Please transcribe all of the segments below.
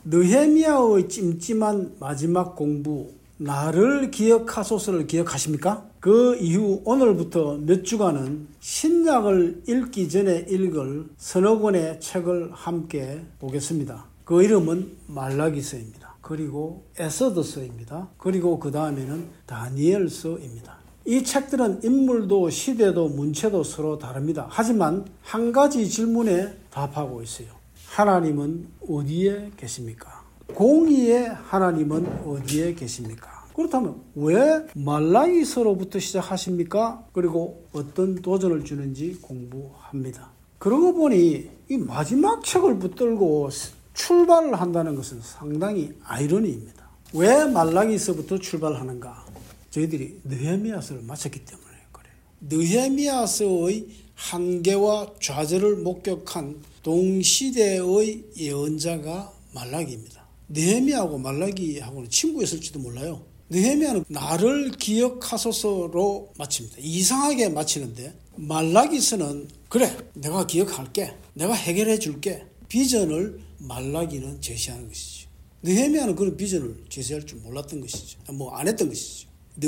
느헤미야의 찜찜한 마지막 공부, 나를 기억하소서를 기억하십니까? 그 이후 오늘부터 몇 주간은 신약을 읽기 전에 읽을 서너 권의 책을 함께 보겠습니다. 그 이름은 말라기서입니다. 그리고 에스더서입니다. 그리고 그 다음에는 다니엘서입니다. 이 책들은 인물도 시대도 문체도 서로 다릅니다. 하지만 한 가지 질문에 답하고 있어요. 하나님은 어디에 계십니까? 공의의 하나님은 어디에 계십니까? 그렇다면 왜 말라기서로부터 시작하십니까? 그리고 어떤 도전을 주는지 공부합니다. 그러고 보니 이 마지막 책을 붙들고 출발을 한다는 것은 상당히 아이러니입니다. 왜 말라기서부터 출발하는가? 저희들이 느헤미야서를 마쳤기 때문에 그래요. 느헤미야서의 한계와 좌절을 목격한 동시대의 예언자가 말라기입니다. 느헤미야하고 말라기하고는 친구였을지도 몰라요. 느헤미야는 나를 기억하소서로 마칩니다. 이상하게 마치는데 말라기서는 그래 내가 기억할게, 내가 해결해 줄게, 비전을 말라기는 제시하는 것이죠. 느헤미야는 그런 비전을 제시할 줄 몰랐던 것이죠. 안 했던 것이죠.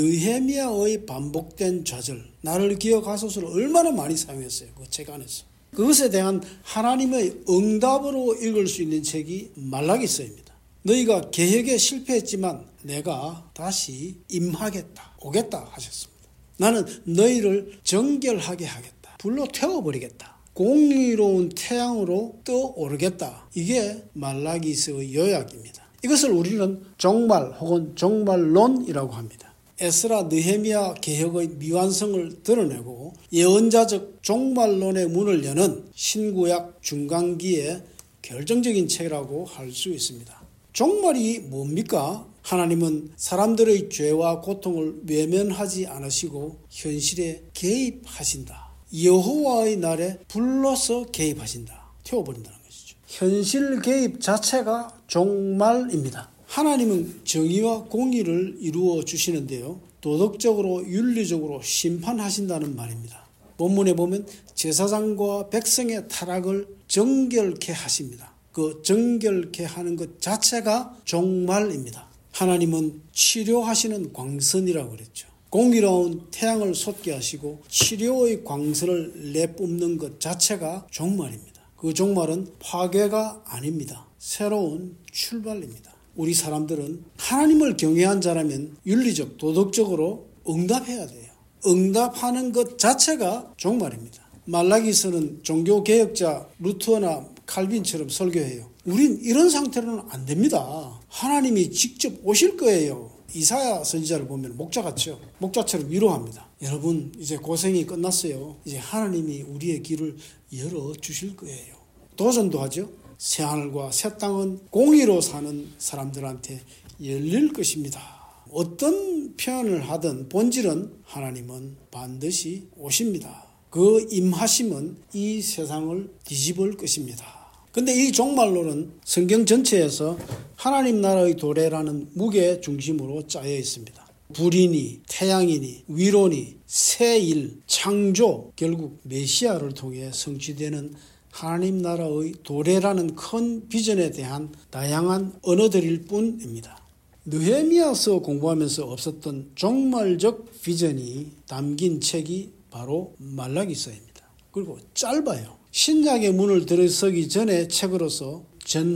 느헤미야의 반복된 좌절, 나를 기억하소서를 얼마나 많이 사용했어요. 그 책 안에서. 그것에 대한 하나님의 응답으로 읽을 수 있는 책이 말라기서입니다. 너희가 개혁에 실패했지만 내가 다시 임하겠다, 오겠다 하셨습니다. 나는 너희를 정결하게 하겠다. 불로 태워버리겠다. 공의로운 태양으로 떠오르겠다. 이게 말라기서의 요약입니다. 이것을 우리는 종말 혹은 종말론이라고 합니다. 에스라 느헤미야 개혁의 미완성을 드러내고 예언자적 종말론의 문을 여는 신구약 중간기의 결정적인 책이라고 할 수 있습니다. 종말이 뭡니까? 하나님은 사람들의 죄와 고통을 외면하지 않으시고 현실에 개입하신다. 여호와의 날에 불러서 개입하신다. 태워버린다는 것이죠. 현실 개입 자체가 종말입니다. 하나님은 정의와 공의를 이루어 주시는데요. 도덕적으로 윤리적으로 심판하신다는 말입니다. 본문에 보면 제사장과 백성의 타락을 정결케 하십니다. 그 정결케 하는 것 자체가 종말입니다. 하나님은 치료하시는 광선이라고 그랬죠. 공의로운 태양을 솟게 하시고 치료의 광선을 내뿜는 것 자체가 종말입니다. 그 종말은 파괴가 아닙니다. 새로운 출발입니다. 우리 사람들은 하나님을 경외한 자라면 윤리적, 도덕적으로 응답해야 돼요. 응답하는 것 자체가 종말입니다. 말라기서는 종교개혁자 루터나 칼빈처럼 설교해요. 우린 이런 상태로는 안 됩니다. 하나님이 직접 오실 거예요. 이사야 선지자를 보면 목자 같죠. 목자처럼 위로합니다. 여러분 이제 고생이 끝났어요. 이제 하나님이 우리의 길을 열어주실 거예요. 도전도 하죠. 새하늘과 새 땅은 공의로 사는 사람들한테 열릴 것입니다. 어떤 표현을 하든 본질은 하나님은 반드시 오십니다. 그 임하심은 이 세상을 뒤집을 것입니다. 근데 이 종말론은 성경 전체에서 하나님 나라의 도래라는 무게 중심으로 짜여 있습니다. 불이니 태양이니 위로니 새일 창조, 결국 메시아를 통해 성취되는 하나님 나라의 도래라는 큰 비전에 대한 다양한 언어들일 뿐입니다. 느헤미야서 공부하면서 없었던 종말적 비전이 담긴 책이 바로 말라기서입니다. 그리고 짧아요. 신약의 문을 들어서기 전에 책으로서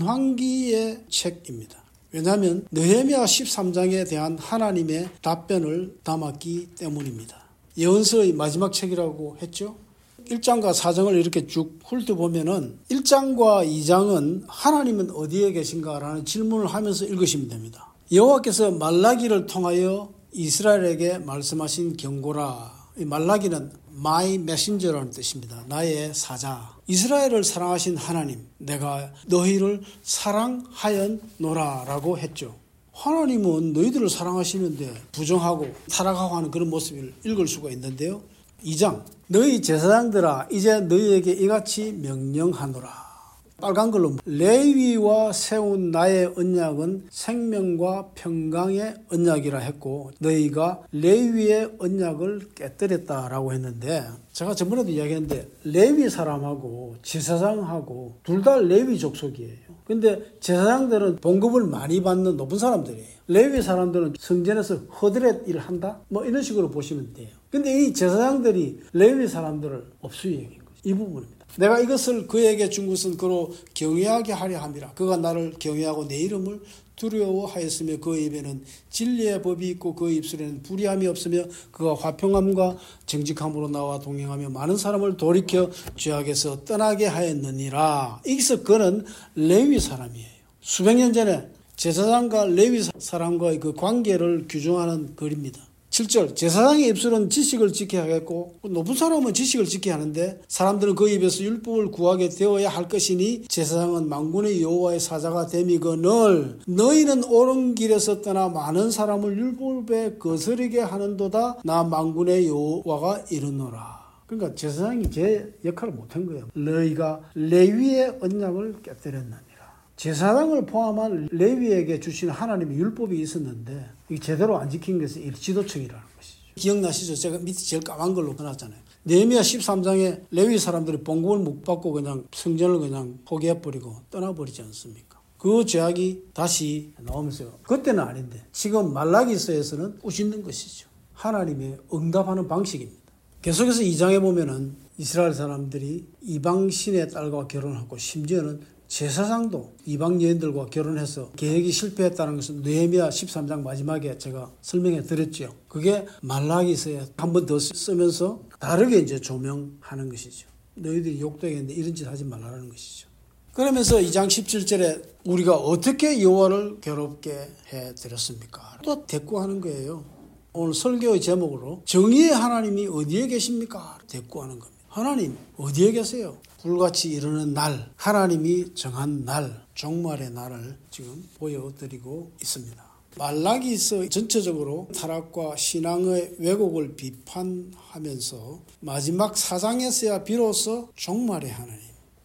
전환기의 책입니다. 왜냐하면 느헤미야 13장에 대한 하나님의 답변을 담았기 때문입니다. 예언서의 마지막 책이라고 했죠. 1장과 4장을 이렇게 쭉 훑어보면은 1장과 2장은 하나님은 어디에 계신가 라는 질문을 하면서 읽으시면 됩니다. 여호와께서 말라기를 통하여 이스라엘에게 말씀하신 경고라. 이 말라기는 My Messenger라는 뜻입니다. 나의 사자. 이스라엘을 사랑하신 하나님, 내가 너희를 사랑하였노라 라고 했죠. 하나님은 너희들을 사랑하시는데 부정하고 타락하고 하는 그런 모습을 읽을 수가 있는데요. 2장, 너희 제사장들아 이제 너희에게 이같이 명령하노라. 빨간 걸로 레위와 세운 나의 언약은 생명과 평강의 언약이라 했고 너희가 레위의 언약을 깨뜨렸다라고 했는데 제가 저번에도 이야기했는데 레위 사람하고 제사장하고 둘 다 레위 족속이에요. 근데 제사장들은 봉급을 많이 받는 높은 사람들이에요. 레위 사람들은 성전에서 허드렛 일을 한다? 뭐 이런 식으로 보시면 돼요. 근데 이 제사장들이 레위 사람들을 업수히 여긴 거죠. 이 부분입니다. 내가 이것을 그에게 준 것은 그로 경외하게 하려 함이라. 그가 나를 경외하고 내 이름을 두려워하였으며 그 입에는 진리의 법이 있고 그 입술에는 불의함이 없으며 그가 화평함과 정직함으로 나와 동행하며 많은 사람을 돌이켜 죄악에서 떠나게 하였느니라. 여기서 그는 레위 사람이에요. 수백 년 전에 제사장과 레위 사람과의 그 관계를 규정하는 글입니다. 7절 제사장의 입술은 지식을 지켜야 하겠고 높은 사람은 지식을 지켜야 하는데 사람들은 그 입에서 율법을 구하게 되어야 할 것이니 제사장은 만군의 여호와의 사자가 됨이거늘 너희는 옳은 길에서 떠나 많은 사람을 율법에 거스르게 하는도다 나 만군의 여호와가 이르노라. 그러니까 제사장이 제 역할을 못한 거예요. 너희가 레위의 언약을 깨뜨렸느니라. 제사장을 포함한 레위에게 주신 하나님의 율법이 있었는데 이게 제대로 안 지킨 것이 일지도청이라는 것이죠. 기억나시죠? 제가 밑에 제일 까만 걸로 해놨잖아요. 느헤미야 13장에 레위 사람들이 봉급을 못 받고 그냥 성전을 그냥 포기해버리고 떠나버리지 않습니까? 그 죄악이 다시 나오면서요. 그때는 아닌데 지금 말라기서에서는 꾸짖는 것이죠. 하나님의 응답하는 방식입니다. 계속해서 2장에 보면은 이스라엘 사람들이 이방 신의 딸과 결혼하고 심지어는 제사장도 이방 여인들과 결혼해서 계획이 실패했다는 것은 느헤미야 13장 마지막에 제가 설명해 드렸죠. 그게 말라기서에 한 번 더 쓰면서 다르게 이제 조명하는 것이죠. 너희들이 욕되겠는데 이런 짓 하지 말라는 것이죠. 그러면서 2장 17절에 우리가 어떻게 여호와를 괴롭게 해드렸습니까? 또 대꾸하는 거예요. 오늘 설교의 제목으로 정의의 하나님이 어디에 계십니까? 대꾸하는 겁니다. 하나님 어디에 계세요? 불같이 이르는 날, 하나님이 정한 날, 종말의 날을 지금 보여드리고 있습니다. 말라기서 전체적으로 타락과 신앙의 왜곡을 비판하면서 마지막 4장에서야 비로소 종말의 하나님,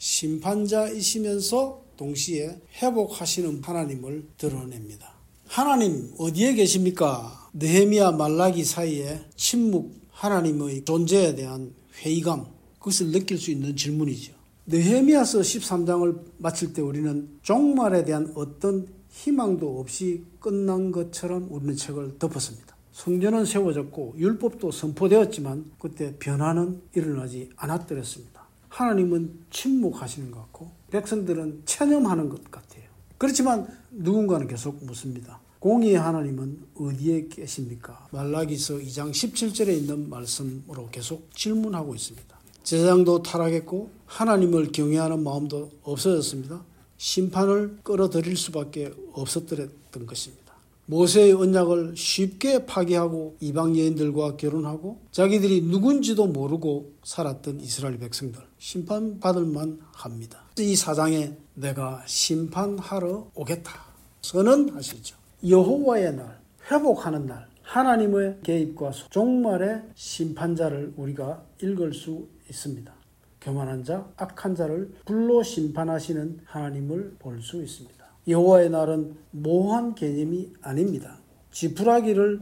심판자이시면서 동시에 회복하시는 하나님을 드러냅니다. 하나님 어디에 계십니까? 느헤미야 말라기 사이에 침묵, 하나님의 존재에 대한 회의감, 그것을 느낄 수 있는 질문이죠. 느헤미야서 13장을 마칠 때 우리는 종말에 대한 어떤 희망도 없이 끝난 것처럼 우리는 책을 덮었습니다. 성전은 세워졌고 율법도 선포되었지만 그때 변화는 일어나지 않았더랬습니다. 하나님은 침묵하시는 것 같고 백성들은 체념하는 것 같아요. 그렇지만 누군가는 계속 묻습니다. 공의의 하나님은 어디에 계십니까? 말라기서 2장 17절에 있는 말씀으로 계속 질문하고 있습니다. 제사장도 타락했고 하나님을 경외하는 마음도 없어졌습니다. 심판을 끌어들일 수밖에 없었던 것입니다. 모세의 언약을 쉽게 파기하고 이방 여인들과 결혼하고 자기들이 누군지도 모르고 살았던 이스라엘 백성들 심판받을 만합니다. 이 4장에 내가 심판하러 오겠다 선언하시죠. 여호와의 날, 회복하는 날, 하나님의 개입과 종말의 심판자를 우리가 읽을 수 있습니다. 교만한 자, 악한 자를 불로 심판하시는 하나님을 볼 수 있습니다. 여호와의 날은 모호한 개념이 아닙니다. 지푸라기를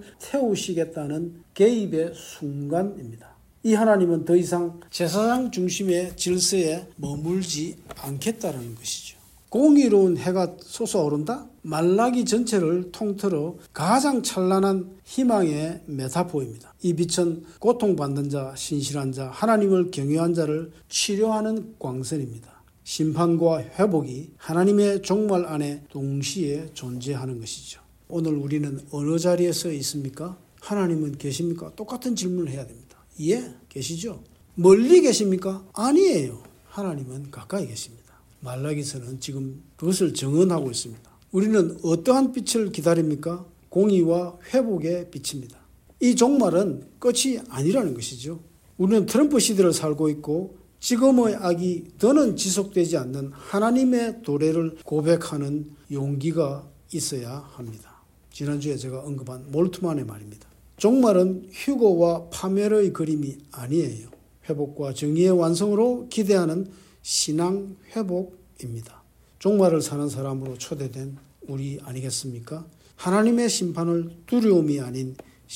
태우시겠다는 개입의 순간입니다. 이 하나님은 더 이상 제사장 중심의 질서에 머물지 않겠다는 것이죠. 공의로운 해가 솟아오른다? 말라기 전체를 통틀어 가장 찬란한 희망의 메타포입니다. 이 빛은 고통받는 자, 신실한 자, 하나님을 경외한 자를 치료하는 광선입니다. 심판과 회복이 하나님의 종말 안에 동시에 존재하는 것이죠. 오늘 우리는 어느 자리에 서 있습니까? 하나님은 계십니까? 똑같은 질문을 해야 됩니다. 예, 계시죠? 멀리 계십니까? 아니에요. 하나님은 가까이 계십니다. 말라기서는 지금 그것을 정언하고 있습니다. 우리는 어떠한 빛을 기다립니까? 공의와 회복의 빛입니다. 이 종말은 끝이 아니라는 것이죠. 우리는 트럼프 시대를 살고 있고 지금의 악이 더는 지속되지 않는 하나님의 도래를 고백하는 용기가 있어야 합니다. 지난주에 제가 언급한 몰트만의 말입니다. 종말은 휴거와 파멸의 그림이 아니에요. 회복과 정의의 완성으로 기대하는 신앙 회복입니다. 종말을 사는 사람으로 초대된 우리 아니겠습니까? 하나님의 심판을 두려움이 아닌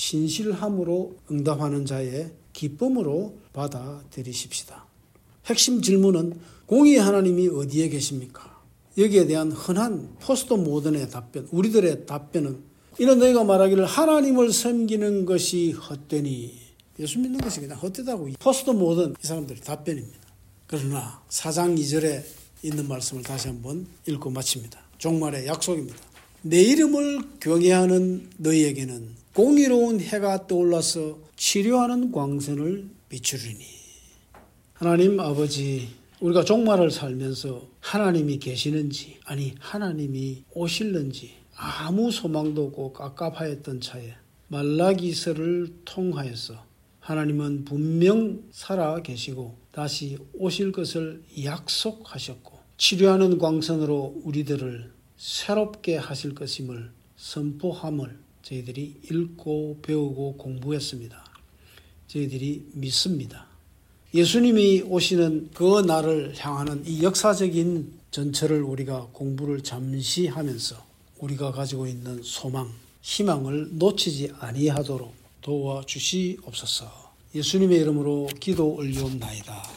신실함으로 응답하는 자의 기쁨으로 받아들이십시다. 핵심 질문은 공의의 하나님이 어디에 계십니까? 여기에 대한 흔한 포스트 모던의 답변, 우리들의 답변은 이런 너희가 말하기를 하나님을 섬기는 것이 헛되니 예수 믿는 것이 그냥 헛되다고 포스트 모던 이 사람들의 답변입니다. 그러나 4장 2절에 있는 말씀을 다시 한번 읽고 마칩니다. 종말의 약속입니다. 내 이름을 경외하는 너희에게는 공의로운 해가 떠올라서 치료하는 광선을 비추리니. 하나님 아버지, 우리가 종말을 살면서 하나님이 계시는지 아니 하나님이 오실는지 아무 소망도 없고 깝깝하였던 차에 말라기서를 통하여서 하나님은 분명 살아 계시고 다시 오실 것을 약속하셨고 치료하는 광선으로 우리들을 새롭게 하실 것임을 선포함을 저희들이 읽고 배우고 공부했습니다. 저희들이 믿습니다. 예수님이 오시는 그 날을 향하는 이 역사적인 전철을 우리가 공부를 잠시 하면서 우리가 가지고 있는 소망, 희망을 놓치지 아니하도록 도와주시옵소서. 예수님의 이름으로 기도 올리옵나이다.